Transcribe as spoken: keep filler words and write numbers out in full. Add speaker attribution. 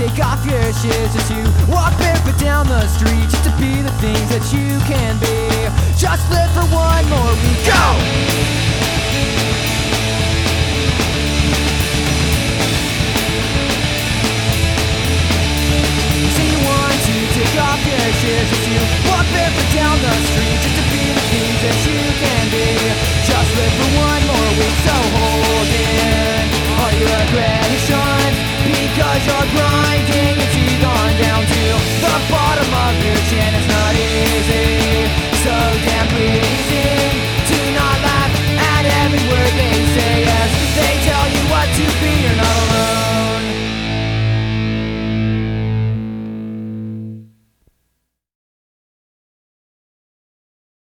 Speaker 1: take off your shoes as you walk barefoot down the street, just to be the things that you can be. Just live for one more week. Go!